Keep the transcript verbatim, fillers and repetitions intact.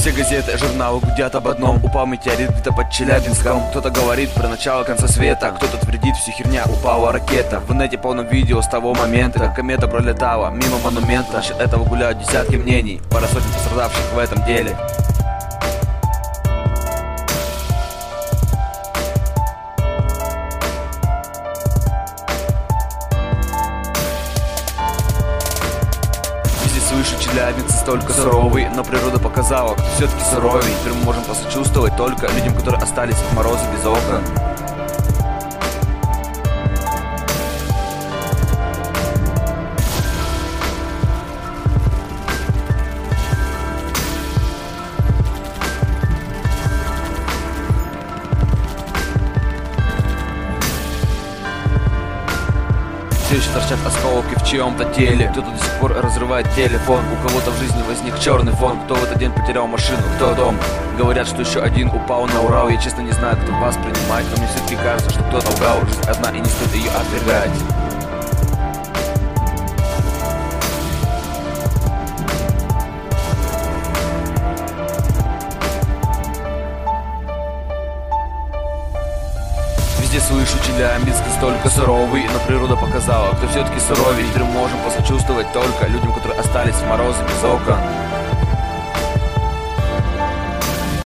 Все газеты, журналы гудят об одном: упал метеорит где-то под Челябинском. Кто-то говорит про начало конца света, кто-то твердит, все херня, упала ракета. В инете полно видео с того момента, как комета пролетала мимо монумента. Насчет этого гуляют десятки мнений, пара сотен пострадавших в этом деле. Слышу, Челябинск столько суровый, но природа показала, кто все-таки суровей. Теперь мы можем посочувствовать только людям, которые остались в морозы без окон. Все еще торчат осколки в чьем-то теле. Кто-то до сих пор разрывает телефон. У кого-то в жизни возник черный фон. Кто в этот день потерял машину, кто дом. Говорят, что еще один упал на Урал. Я честно не знаю, кто вас принимает, но мне все-таки кажется, что кто-то лгал. Жизнь одна и не стоит ее отвергать. Везде слышу, Челябинск столько суровый, но природа показала, кто все-таки суровей. Теперь мы можем посочувствовать только людям, которые остались в морозы без окон.